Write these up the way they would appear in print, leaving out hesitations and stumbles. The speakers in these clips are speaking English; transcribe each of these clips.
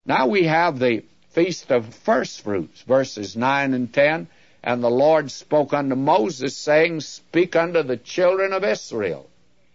Now we have the Feast of First Fruits, verses 9 and 10. And the Lord spoke unto Moses, saying, Speak unto the children of Israel,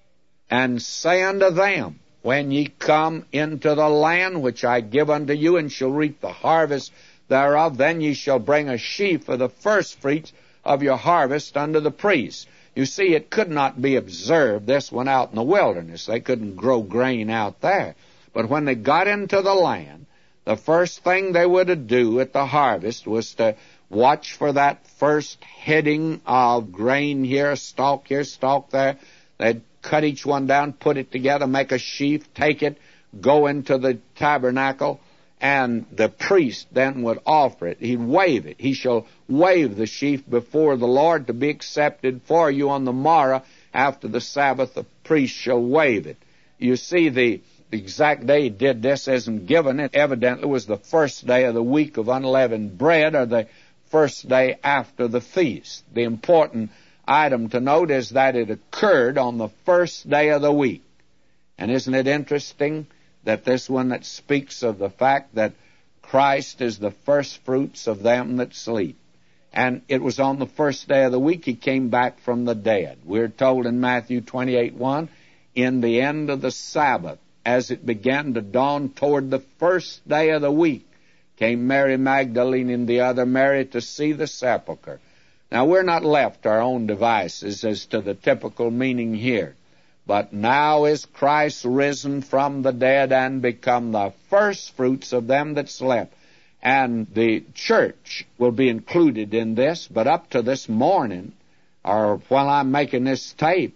and say unto them, When ye come into the land which I give unto you, and shall reap the harvest thereof, then ye shall bring a sheaf of the first fruits of your harvest unto the priest. You see, it could not be observed, this one out in the wilderness. They couldn't grow grain out there. But when they got into the land, the first thing they were to do at the harvest was to watch for that first heading of grain here, stalk there. They'd cut each one down, put it together, make a sheaf, take it, go into the tabernacle, and the priest then would offer it. He'd wave it. He shall wave the sheaf before the Lord to be accepted for you on the morrow after the Sabbath. The priest shall wave it. You see, the exact day he did this isn't given. It evidently was the first day of the week of unleavened bread, or the first day after the feast. The important item to note is that it occurred on the first day of the week. And isn't it interesting that this one that speaks of the fact that Christ is the first fruits of them that sleep? And it was on the first day of the week he came back from the dead. We're told in Matthew 28:1, in the end of the Sabbath, as it began to dawn toward the first day of the week, came Mary Magdalene and the other Mary to see the sepulchre. Now, we're not left to our own devices as to the typical meaning here. But now is Christ risen from the dead and become the first fruits of them that slept. And the church will be included in this, but up to this morning, or while I'm making this tape,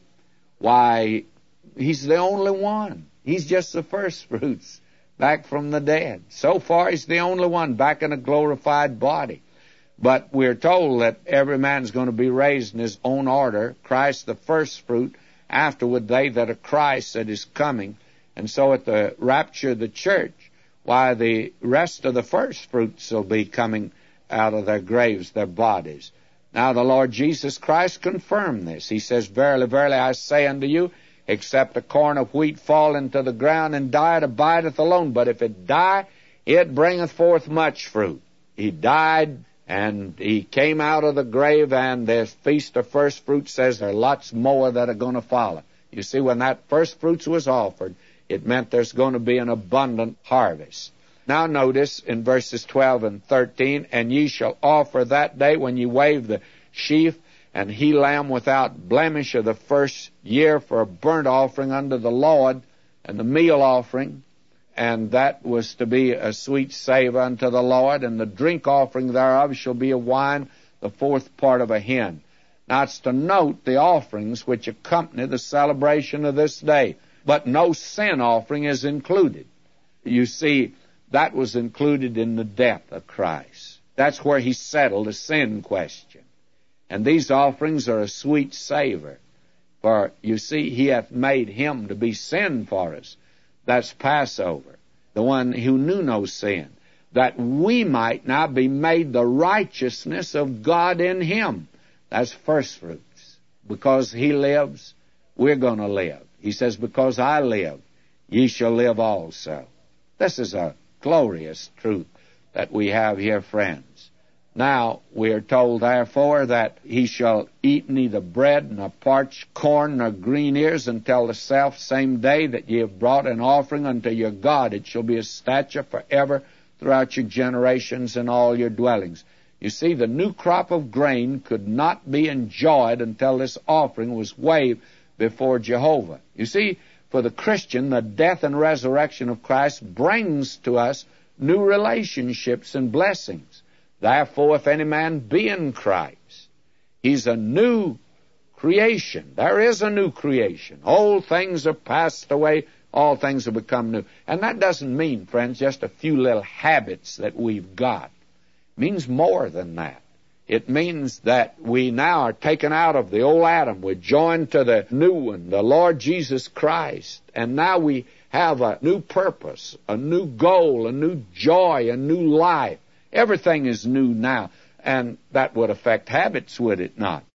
why, he's the only one. He's just the first fruits back from the dead. So far, he's the only one back in a glorified body. But we're told that every man's going to be raised in his own order, Christ the first fruit, afterward they that are Christ that is coming. And so at the rapture of the church, why, the rest of the first fruits will be coming out of their graves, their bodies. Now the Lord Jesus Christ confirmed this. He says, Verily, verily, I say unto you, except a corn of wheat fall into the ground and die, it abideth alone. But if it die, it bringeth forth much fruit. He died, and he came out of the grave, and the Feast of First Fruits says there are lots more that are going to follow. You see, when that first fruits was offered, it meant there's going to be an abundant harvest. Now notice in verses 12 and 13, And ye shall offer that day when ye wave the sheaf, and he lamb without blemish of the first year for a burnt offering unto the Lord, and the meal offering, and that was to be a sweet savor unto the Lord, and the drink offering thereof shall be of wine, the fourth part of a hin. Now it's to note the offerings which accompany the celebration of this day, but no sin offering is included. You see, that was included in the death of Christ. That's where he settled the sin question. And these offerings are a sweet savor. For, you see, he hath made him to be sin for us. That's Passover, the one who knew no sin, that we might now be made the righteousness of God in him. That's first fruits. Because he lives, we're going to live. He says, Because I live, ye shall live also. This is a glorious truth that we have here, friends. Now, we are told, therefore, that he shall eat neither bread, nor parched corn, nor green ears, until the self-same day that ye have brought an offering unto your God. It shall be a statute forever throughout your generations and all your dwellings. You see, the new crop of grain could not be enjoyed until this offering was waved before Jehovah. You see, for the Christian, the death and resurrection of Christ brings to us new relationships and blessings. Therefore, if any man be in Christ, he's a new creation. There is a new creation. Old things are passed away, all things have become new. And that doesn't mean, friends, just a few little habits that we've got. It means more than that. It means that we now are taken out of the old Adam. We're joined to the new one, the Lord Jesus Christ. And now we have a new purpose, a new goal, a new joy, a new life. Everything is new now. And that would affect habits, would it not?